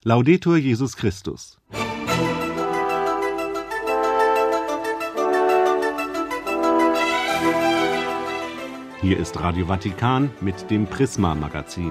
Laudetur Jesus Christus. Hier ist Radio Vatikan mit dem Prisma-Magazin.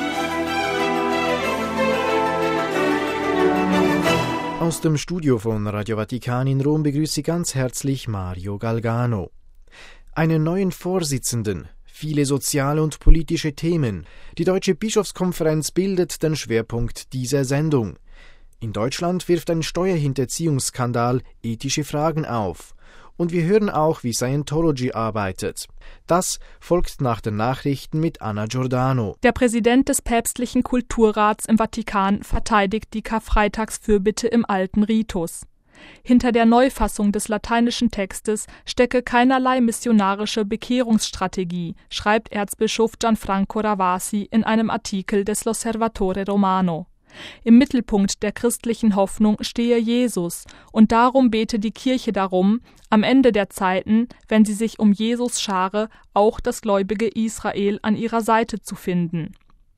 Aus dem Studio von Radio Vatikan in Rom begrüßt Sie ganz herzlich Mario Galgano. Einen neuen Vorsitzenden, viele soziale und politische Themen. Die Deutsche Bischofskonferenz bildet den Schwerpunkt dieser Sendung. In Deutschland wirft ein Steuerhinterziehungsskandal ethische Fragen auf. Und wir hören auch, wie Scientology arbeitet. Das folgt nach den Nachrichten mit Anna Giordano. Der Präsident des päpstlichen Kulturrats im Vatikan verteidigt die Karfreitagsfürbitte im alten Ritus. Hinter der Neufassung des lateinischen Textes stecke keinerlei missionarische Bekehrungsstrategie, schreibt Erzbischof Gianfranco Ravasi in einem Artikel des L'Osservatore Romano. Im Mittelpunkt der christlichen Hoffnung stehe Jesus, und darum bete die Kirche darum, am Ende der Zeiten, wenn sie sich um Jesus schare, auch das gläubige Israel an ihrer Seite zu finden.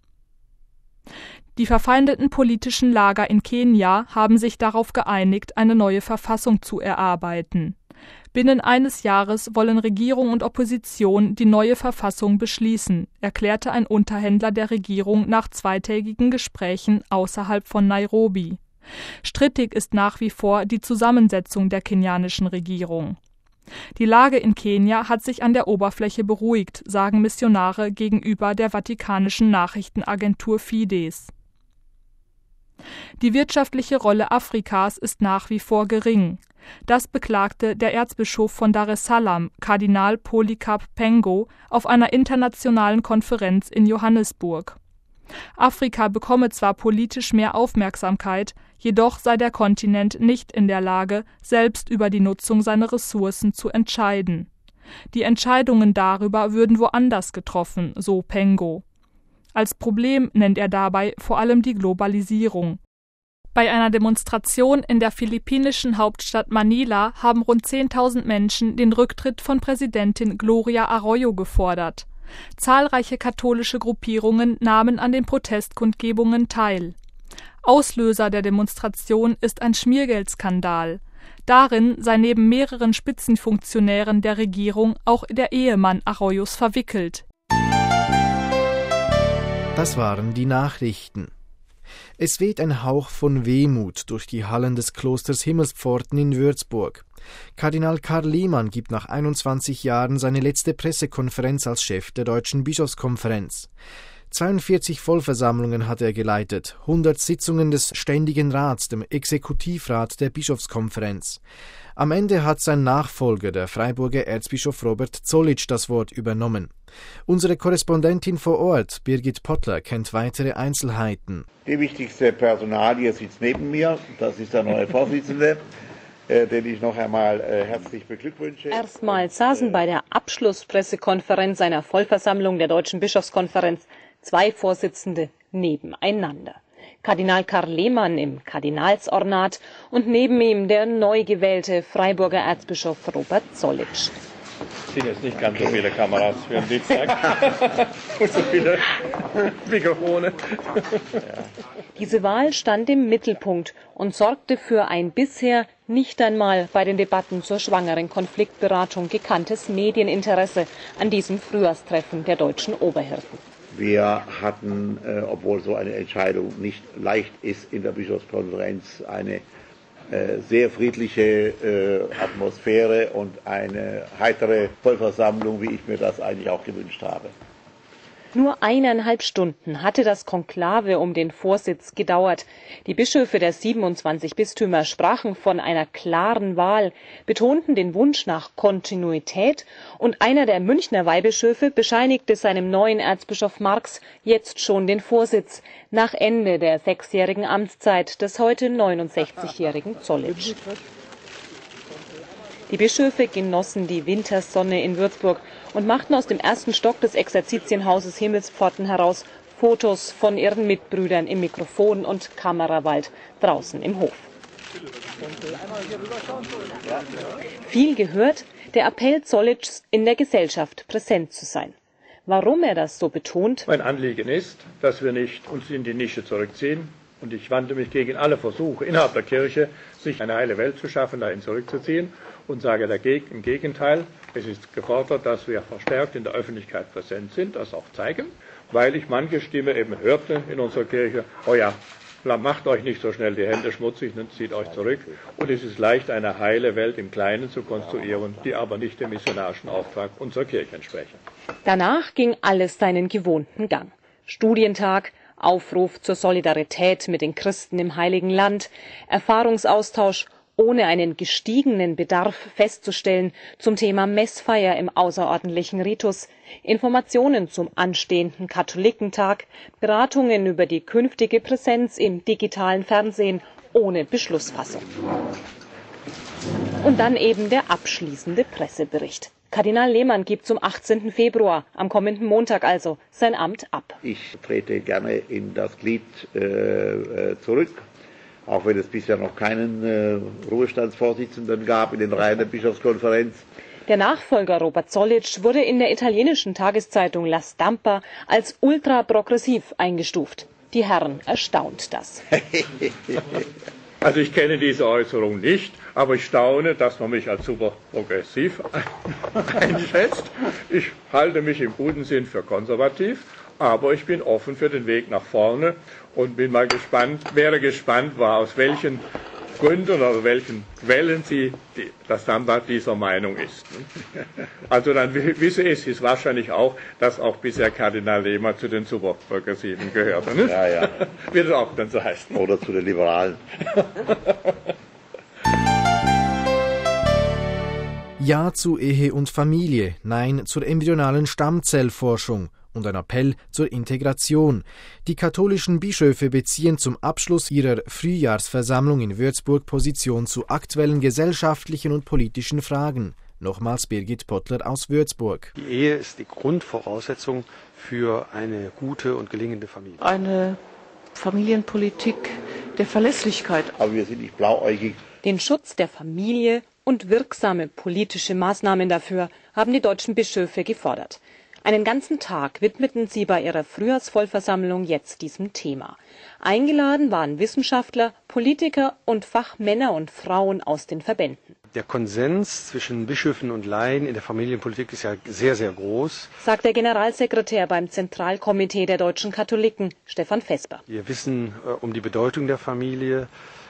Die verfeindeten politischen Lager in Kenia haben sich darauf geeinigt, eine neue Verfassung zu erarbeiten. Binnen eines Jahres wollen Regierung und Opposition die neue Verfassung beschließen, erklärte ein Unterhändler der Regierung nach zweitägigen Gesprächen außerhalb von Nairobi. Strittig ist nach wie vor die Zusammensetzung der kenianischen Regierung. Die Lage in Kenia hat sich an der Oberfläche beruhigt, sagen Missionare gegenüber der vatikanischen Nachrichtenagentur Fides. Die wirtschaftliche Rolle Afrikas ist nach wie vor gering. Das beklagte der Erzbischof von Dar es Salaam, Kardinal Polycarp Pengo, auf einer internationalen Konferenz in Johannesburg. Afrika bekomme zwar politisch mehr Aufmerksamkeit, jedoch sei der Kontinent nicht in der Lage, selbst über die Nutzung seiner Ressourcen zu entscheiden. Die Entscheidungen darüber würden woanders getroffen, so Pengo. Als Problem nennt er dabei vor allem die Globalisierung. Bei einer Demonstration in der philippinischen Hauptstadt Manila haben rund 10.000 Menschen den Rücktritt von Präsidentin Gloria Arroyo gefordert. Zahlreiche katholische Gruppierungen nahmen an den Protestkundgebungen teil. Auslöser der Demonstration ist ein Schmiergeldskandal. Darin sei neben mehreren Spitzenfunktionären der Regierung auch der Ehemann Arroyos verwickelt. Das waren die Nachrichten. Es weht ein Hauch von Wehmut durch die Hallen des Klosters Himmelspforten in Würzburg. Kardinal Karl Lehmann gibt nach 21 Jahren seine letzte Pressekonferenz als Chef der Deutschen Bischofskonferenz. 42 Vollversammlungen hat er geleitet, 100 Sitzungen des Ständigen Rats, dem Exekutivrat der Bischofskonferenz. Am Ende hat sein Nachfolger, der Freiburger Erzbischof Robert Zollitsch, das Wort übernommen. Unsere Korrespondentin vor Ort, Birgit Pottler, kennt weitere Einzelheiten. Die wichtigste Personalie sitzt neben mir, das ist der neue Vorsitzende, den ich noch einmal herzlich beglückwünsche. Erstmals saßen bei der Abschlusspressekonferenz einer Vollversammlung der Deutschen Bischofskonferenz 2 Vorsitzende nebeneinander. Kardinal Karl Lehmann im Kardinalsornat und neben ihm der neu gewählte Freiburger Erzbischof Robert Zollitsch. Es sind jetzt nicht ganz so viele Kameras für den Dienstag und so viele Mikrofone. Diese Wahl stand im Mittelpunkt und sorgte für ein bisher nicht einmal bei den Debatten zur schwangeren Konfliktberatung gekanntes Medieninteresse an diesem Frühjahrstreffen der deutschen Oberhirten. Wir hatten, obwohl so eine Entscheidung nicht leicht ist in der Bischofskonferenz, eine sehr friedliche Atmosphäre und eine heitere Vollversammlung, wie ich mir das eigentlich auch gewünscht habe. Nur 1,5 Stunden hatte das Konklave um den Vorsitz gedauert. Die Bischöfe der 27 Bistümer sprachen von einer klaren Wahl, betonten den Wunsch nach Kontinuität und einer der Münchner Weihbischöfe bescheinigte seinem neuen Erzbischof Marx jetzt schon den Vorsitz nach Ende der 6-jährigen Amtszeit des heute 69-jährigen Zollitsch. Die Bischöfe genossen die Wintersonne in Würzburg und machten aus dem ersten Stock des Exerzitienhauses Himmelspforten heraus Fotos von ihren Mitbrüdern im Mikrofon- und Kamerawald draußen im Hof. Viel gehört, der Appell Zollitschs, in der Gesellschaft präsent zu sein. Warum er das so betont? Mein Anliegen ist, dass wir nicht uns in die Nische zurückziehen Und ich wandte mich gegen alle Versuche innerhalb der Kirche, sich eine heile Welt zu schaffen, dahin zurückzuziehen und sage im Gegenteil, es ist gefordert, dass wir verstärkt in der Öffentlichkeit präsent sind, das auch zeigen, weil ich manche Stimme eben hörte in unserer Kirche, oh ja, macht euch nicht so schnell die Hände schmutzig, zieht euch zurück. Und es ist leicht, eine heile Welt im Kleinen zu konstruieren, die aber nicht dem missionarischen Auftrag unserer Kirche entsprechen. Danach ging alles seinen gewohnten Gang. Studientag, Aufruf zur Solidarität mit den Christen im Heiligen Land, Erfahrungsaustausch, ohne einen gestiegenen Bedarf festzustellen, zum Thema Messfeier im außerordentlichen Ritus, Informationen zum anstehenden Katholikentag, Beratungen über die künftige Präsenz im digitalen Fernsehen ohne Beschlussfassung. Und dann eben der abschließende Pressebericht. Kardinal Lehmann gibt zum 18. Februar, am kommenden Montag also, sein Amt ab. Ich trete gerne in das Glied zurück, auch wenn es bisher noch keinen Ruhestandsvorsitzenden gab in den Reihen der Bischofskonferenz. Der Nachfolger Robert Zollitsch wurde in der italienischen Tageszeitung La Stampa als ultraprogressiv eingestuft. Die Herren erstaunt das. Also ich kenne diese Äußerung nicht, aber ich staune, dass man mich als super progressiv einschätzt. Ich halte mich im guten Sinn für konservativ, aber ich bin offen für den Weg nach vorne und wäre gespannt, aus welchen Gründen oder welchen Quellen das Standard dieser Meinung ist. Also dann wisse es wahrscheinlich auch, dass auch bisher Kardinal Lehmann zu den Superprogressiven gehörte. Ne? Ja, ja. Wird es auch dann so heißen. Oder zu den Liberalen. Ja zu Ehe und Familie, Nein zur embryonalen Stammzellforschung und ein Appell zur Integration. Die katholischen Bischöfe beziehen zum Abschluss ihrer Frühjahrsversammlung in Würzburg Position zu aktuellen gesellschaftlichen und politischen Fragen. Nochmals Birgit Pottler aus Würzburg. Die Ehe ist die Grundvoraussetzung für eine gute und gelingende Familie. Eine Familienpolitik der Verlässlichkeit. Aber wir sind nicht blauäugig. Den Schutz der Familie und wirksame politische Maßnahmen dafür haben die deutschen Bischöfe gefordert. Einen ganzen Tag widmeten sie bei ihrer Frühjahrsvollversammlung jetzt diesem Thema. Eingeladen waren Wissenschaftler, Politiker und Fachmänner und Frauen aus den Verbänden. Der Konsens zwischen Bischöfen und Laien in der Familienpolitik ist ja sehr, sehr groß, sagt der Generalsekretär beim Zentralkomitee der deutschen Katholiken, Stefan Vesper. Wir wissen um die Bedeutung der Familie.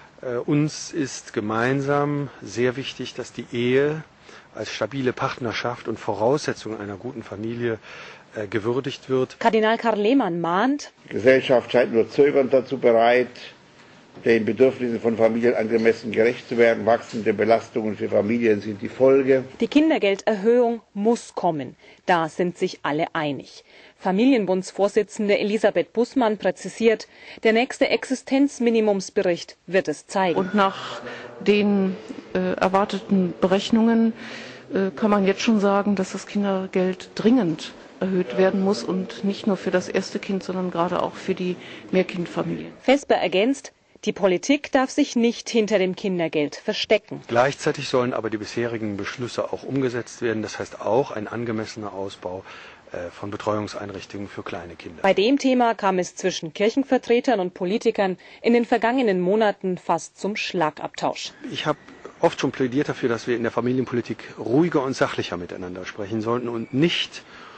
Uns ist gemeinsam sehr wichtig, dass die Ehe als stabile Partnerschaft und Voraussetzung einer guten Familie gewürdigt wird. Kardinal Karl Lehmann mahnt: Die Gesellschaft scheint nur zögernd dazu bereit, den Bedürfnissen von Familien angemessen gerecht zu werden. Wachsende Belastungen für Familien sind die Folge. Die Kindergelderhöhung muss kommen. Da sind sich alle einig. Familienbundsvorsitzende Elisabeth Bußmann präzisiert, der nächste Existenzminimumsbericht wird es zeigen. Und nach den erwarteten Berechnungen kann man jetzt schon sagen, dass das Kindergeld dringend erhöht werden muss und nicht nur für das erste Kind, sondern gerade auch für die Mehrkindfamilien. Vesper ergänzt: Die Politik darf sich nicht hinter dem Kindergeld verstecken. Gleichzeitig sollen aber die bisherigen Beschlüsse auch umgesetzt werden. Das heißt auch ein angemessener Ausbau von Betreuungseinrichtungen für kleine Kinder. Bei dem Thema kam es zwischen Kirchenvertretern und Politikern in den vergangenen Monaten fast zum Schlagabtausch. Ich habe oft schon plädiert dafür, dass wir in der Familienpolitik ruhiger und sachlicher miteinander sprechen sollten und nicht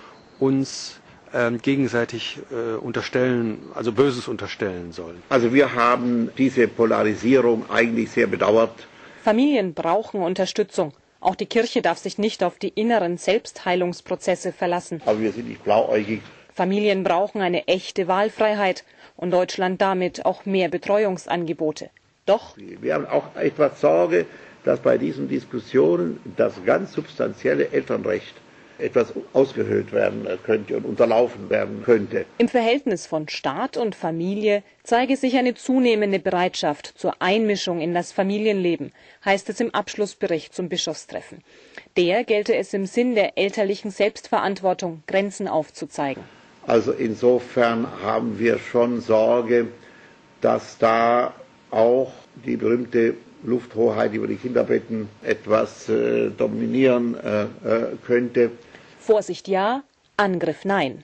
uns gegenseitig unterstellen, also Böses unterstellen sollen. Also wir haben diese Polarisierung eigentlich sehr bedauert. Familien brauchen Unterstützung. Auch die Kirche darf sich nicht auf die inneren Selbstheilungsprozesse verlassen. Aber wir sind nicht blauäugig. Familien brauchen eine echte Wahlfreiheit und Deutschland damit auch mehr Betreuungsangebote. Doch wir haben auch etwas Sorge, dass bei diesen Diskussionen das ganz substanzielle Elternrecht etwas ausgehöhlt werden könnte und unterlaufen werden könnte. Im Verhältnis von Staat und Familie zeige sich eine zunehmende Bereitschaft zur Einmischung in das Familienleben, heißt es im Abschlussbericht zum Bischofstreffen. Der gelte es im Sinn der elterlichen Selbstverantwortung, Grenzen aufzuzeigen. Also insofern haben wir schon Sorge, dass da auch die berühmte Lufthoheit über die Kinderbetten etwas dominieren könnte. Vorsicht ja, Angriff nein.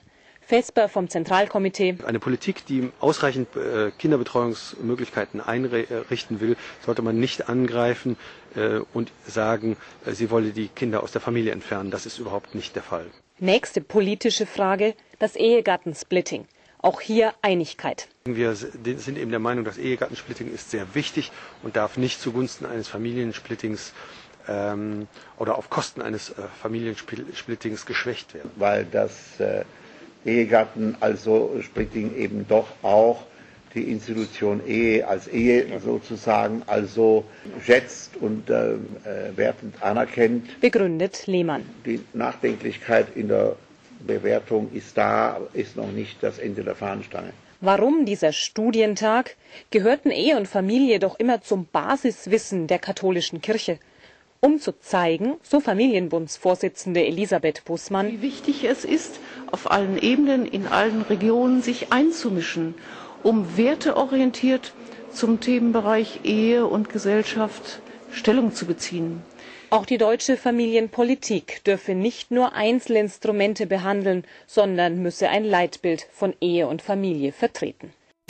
Vesper vom Zentralkomitee. Eine Politik, die ausreichend Kinderbetreuungsmöglichkeiten einrichten will, sollte man nicht angreifen und sagen, sie wolle die Kinder aus der Familie entfernen. Das ist überhaupt nicht der Fall. Nächste politische Frage, das Ehegattensplitting. Auch hier Einigkeit. Wir sind eben der Meinung, das Ehegattensplitting ist sehr wichtig und darf nicht zugunsten eines Familiensplittings oder auf Kosten eines Familiensplittings geschwächt werden. Weil das Ehegatten, also Splitting eben doch auch die Institution Ehe als Ehe sozusagen also schätzt und wertend anerkennt. Begründet Lehmann. Die Nachdenklichkeit in der Bewertung ist da, ist noch nicht das Ende der Fahnenstange. Warum dieser Studientag? Gehörten Ehe und Familie doch immer zum Basiswissen der katholischen Kirche. Um zu zeigen, so Familienbundsvorsitzende Elisabeth Bußmann, wie wichtig es ist, auf allen Ebenen, in allen Regionen sich einzumischen, um werteorientiert zum Themenbereich Ehe und Gesellschaft Stellung zu beziehen. Auch die deutsche Familienpolitik dürfe nicht nur Einzelinstrumente behandeln, sondern müsse ein Leitbild von Ehe und Familie vertreten.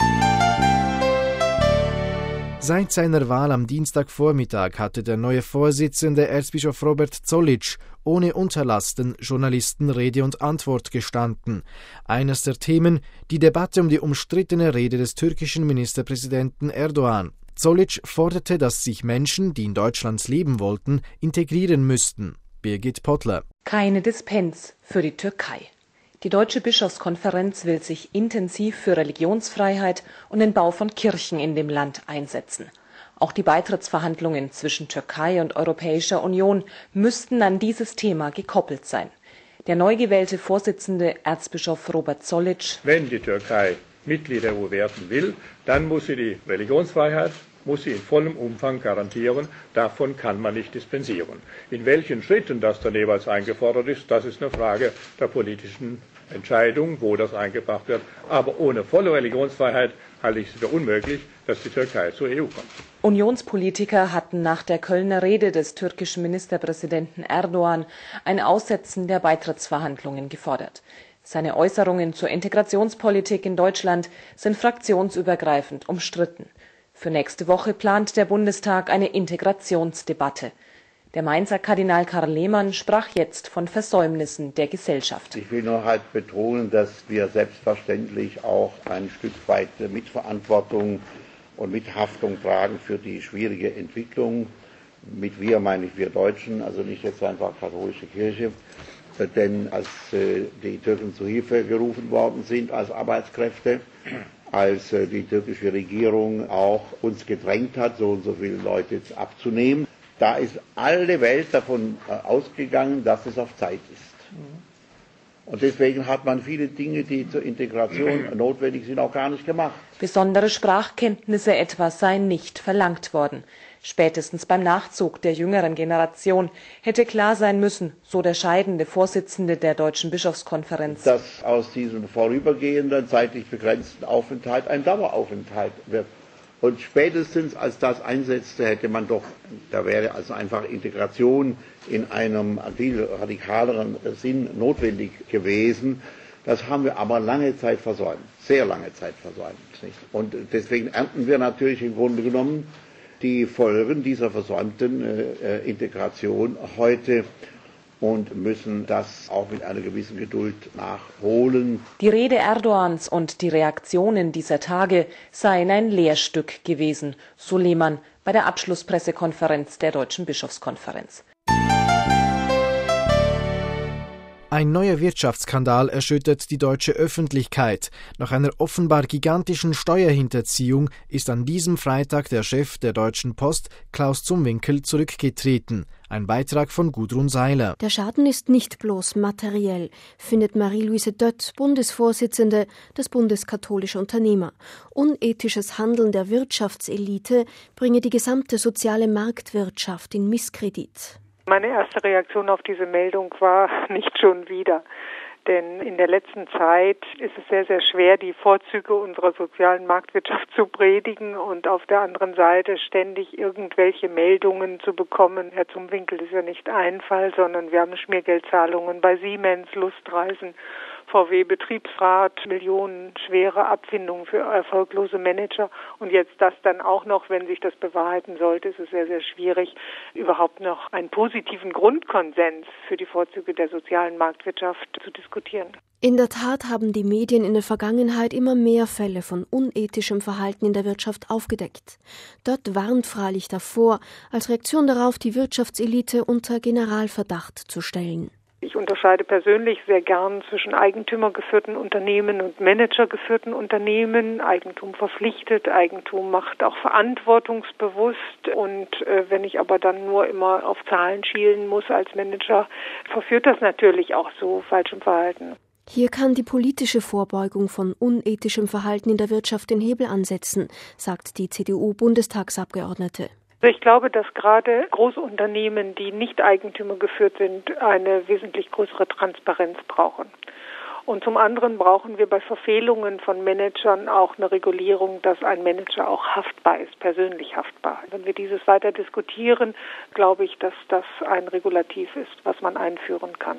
Seit seiner Wahl am Dienstagvormittag hatte der neue Vorsitzende Erzbischof Robert Zollitsch ohne Unterlassen Journalisten Rede und Antwort gestanden. Eines der Themen, die Debatte um die umstrittene Rede des türkischen Ministerpräsidenten Erdogan. Zollitsch forderte, dass sich Menschen, die in Deutschland leben wollten, integrieren müssten. Birgit Pottler. Keine Dispens für die Türkei. Die Deutsche Bischofskonferenz will sich intensiv für Religionsfreiheit und den Bau von Kirchen in dem Land einsetzen. Auch die Beitrittsverhandlungen zwischen Türkei und Europäischer Union müssten an dieses Thema gekoppelt sein. Der neu gewählte Vorsitzende Erzbischof Robert Zollitsch: Wenn die Türkei Mitglied der EU werden will, dann muss sie die Religionsfreiheit in vollem Umfang garantieren. Davon kann man nicht dispensieren. In welchen Schritten das dann jeweils eingefordert ist, das ist eine Frage der politischen Entscheidung, wo das eingebracht wird. Aber ohne volle Religionsfreiheit halte ich es für unmöglich, dass die Türkei zur EU kommt. Unionspolitiker hatten nach der Kölner Rede des türkischen Ministerpräsidenten Erdogan ein Aussetzen der Beitrittsverhandlungen gefordert. Seine Äußerungen zur Integrationspolitik in Deutschland sind fraktionsübergreifend umstritten. Für nächste Woche plant der Bundestag eine Integrationsdebatte. Der Mainzer Kardinal Karl Lehmann sprach jetzt von Versäumnissen der Gesellschaft. Ich will nur halt betonen, dass wir selbstverständlich auch ein Stück weit Mitverantwortung und Mithaftung tragen für die schwierige Entwicklung. Mit wir meine ich wir Deutschen, also nicht jetzt einfach katholische Kirche. Denn als die Türken zu Hilfe gerufen worden sind als Arbeitskräfte, als die türkische Regierung auch uns gedrängt hat, so und so viele Leute jetzt abzunehmen, da ist alle Welt davon ausgegangen, dass es auf Zeit ist. Und deswegen hat man viele Dinge, die zur Integration notwendig sind, auch gar nicht gemacht. Besondere Sprachkenntnisse etwa seien nicht verlangt worden. Spätestens beim Nachzug der jüngeren Generation hätte klar sein müssen, so der scheidende Vorsitzende der Deutschen Bischofskonferenz, dass aus diesem vorübergehenden, zeitlich begrenzten Aufenthalt ein Daueraufenthalt wird. Und spätestens als das einsetzte, hätte man doch, da wäre also einfach Integration in einem viel radikaleren Sinn notwendig gewesen. Das haben wir aber lange Zeit versäumt, sehr lange Zeit versäumt. Und deswegen ernten wir natürlich im Grunde genommen die Folgen dieser versäumten Integration heute und müssen das auch mit einer gewissen Geduld nachholen. Die Rede Erdogans und die Reaktionen dieser Tage seien ein Lehrstück gewesen, so Lehmann bei der Abschlusspressekonferenz der Deutschen Bischofskonferenz. Ein neuer Wirtschaftsskandal erschüttert die deutsche Öffentlichkeit. Nach einer offenbar gigantischen Steuerhinterziehung ist an diesem Freitag der Chef der Deutschen Post, Klaus Zumwinkel, zurückgetreten. Ein Beitrag von Gudrun Seiler. Der Schaden ist nicht bloß materiell, findet Marie-Louise Dött, Bundesvorsitzende des Bundes Katholischer Unternehmer. Unethisches Handeln der Wirtschaftselite bringe die gesamte soziale Marktwirtschaft in Misskredit. Meine erste Reaktion auf diese Meldung war nicht schon wieder. Denn in der letzten Zeit ist es sehr, sehr schwer, die Vorzüge unserer sozialen Marktwirtschaft zu predigen und auf der anderen Seite ständig irgendwelche Meldungen zu bekommen. Herr Zumwinkel ist ja nicht ein Fall, sondern wir haben Schmiergeldzahlungen bei Siemens, Lustreisen VW-Betriebsrat, millionenschwere Abfindungen für erfolglose Manager. Und jetzt das dann auch noch, wenn sich das bewahrheiten sollte, ist es sehr, sehr schwierig, überhaupt noch einen positiven Grundkonsens für die Vorzüge der sozialen Marktwirtschaft zu diskutieren. In der Tat haben die Medien in der Vergangenheit immer mehr Fälle von unethischem Verhalten in der Wirtschaft aufgedeckt. Dott warnt freilich davor, als Reaktion darauf die Wirtschaftselite unter Generalverdacht zu stellen. Ich unterscheide persönlich sehr gern zwischen eigentümergeführten Unternehmen und managergeführten Unternehmen. Eigentum verpflichtet, Eigentum macht auch verantwortungsbewusst. Und wenn ich aber dann nur immer auf Zahlen schielen muss als Manager, verführt das natürlich auch zu falschem Verhalten. Hier kann die politische Vorbeugung von unethischem Verhalten in der Wirtschaft den Hebel ansetzen, sagt die CDU-Bundestagsabgeordnete. Ich glaube, dass gerade große Unternehmen, die nicht eigentümergeführt sind, eine wesentlich größere Transparenz brauchen. Und zum anderen brauchen wir bei Verfehlungen von Managern auch eine Regulierung, dass ein Manager auch haftbar ist, persönlich haftbar. Wenn wir dieses weiter diskutieren, glaube ich, dass das ein Regulativ ist, was man einführen kann.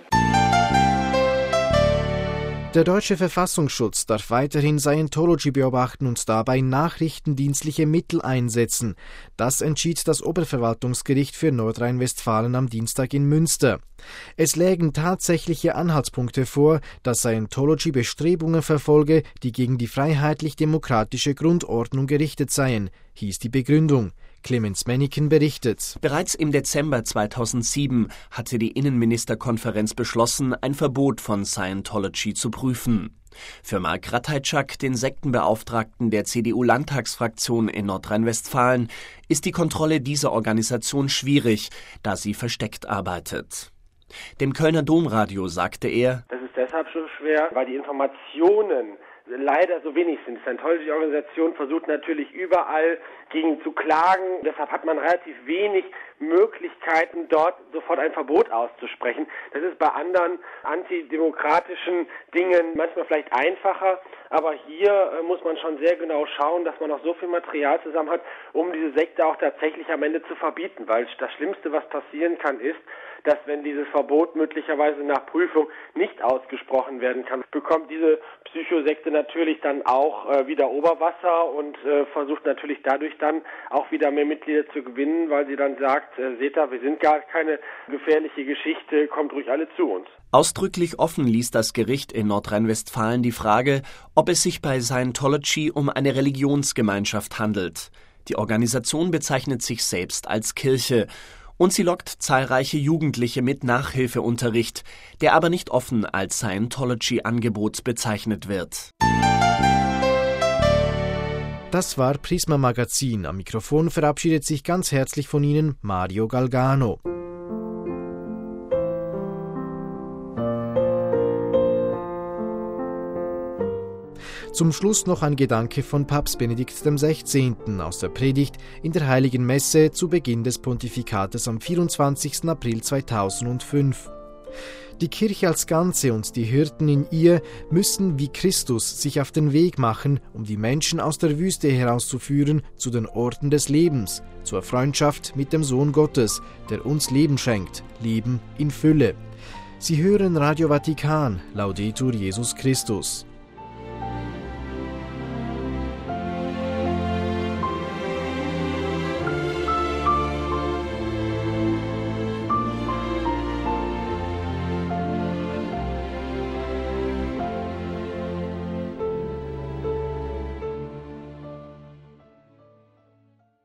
Der deutsche Verfassungsschutz darf weiterhin Scientology beobachten und dabei nachrichtendienstliche Mittel einsetzen. Das entschied das Oberverwaltungsgericht für Nordrhein-Westfalen am Dienstag in Münster. Es lägen tatsächliche Anhaltspunkte vor, dass Scientology Bestrebungen verfolge, die gegen die freiheitlich-demokratische Grundordnung gerichtet seien, hieß die Begründung. Clemens Menniken berichtet. Bereits im Dezember 2007 hatte die Innenministerkonferenz beschlossen, ein Verbot von Scientology zu prüfen. Für Mark Ratajczak, den Sektenbeauftragten der CDU-Landtagsfraktion in Nordrhein-Westfalen, ist die Kontrolle dieser Organisation schwierig, da sie versteckt arbeitet. Dem Kölner Domradio sagte er: Das ist deshalb so schwer, weil die Informationen leider so wenig sind. Die Scientology-Organisation versucht natürlich überall gegen zu klagen. Deshalb hat man relativ wenig Möglichkeiten, dort sofort ein Verbot auszusprechen. Das ist bei anderen antidemokratischen Dingen manchmal vielleicht einfacher, aber hier muss man schon sehr genau schauen, dass man noch so viel Material zusammen hat, um diese Sekte auch tatsächlich am Ende zu verbieten. Weil das Schlimmste, was passieren kann, ist, dass wenn dieses Verbot möglicherweise nach Prüfung nicht ausgesprochen werden kann, bekommt diese Psychosekte natürlich dann auch wieder Oberwasser und versucht natürlich dadurch dann auch wieder mehr Mitglieder zu gewinnen, weil sie dann sagt, seht ihr, wir sind gar keine gefährliche Geschichte, kommt ruhig alle zu uns. Ausdrücklich offen ließ das Gericht in Nordrhein-Westfalen die Frage, ob es sich bei Scientology um eine Religionsgemeinschaft handelt. Die Organisation bezeichnet sich selbst als Kirche. Und sie lockt zahlreiche Jugendliche mit Nachhilfeunterricht, der aber nicht offen als Scientology-Angebot bezeichnet wird. Das war Prisma Magazin. Am Mikrofon verabschiedet sich ganz herzlich von Ihnen Mario Galgano. Zum Schluss noch ein Gedanke von Papst Benedikt XVI. Aus der Predigt in der Heiligen Messe zu Beginn des Pontifikates am 24. April 2005. Die Kirche als Ganze und die Hirten in ihr müssen wie Christus sich auf den Weg machen, um die Menschen aus der Wüste herauszuführen zu den Orten des Lebens, zur Freundschaft mit dem Sohn Gottes, der uns Leben schenkt, Leben in Fülle. Sie hören Radio Vatikan, Laudetur Jesus Christus.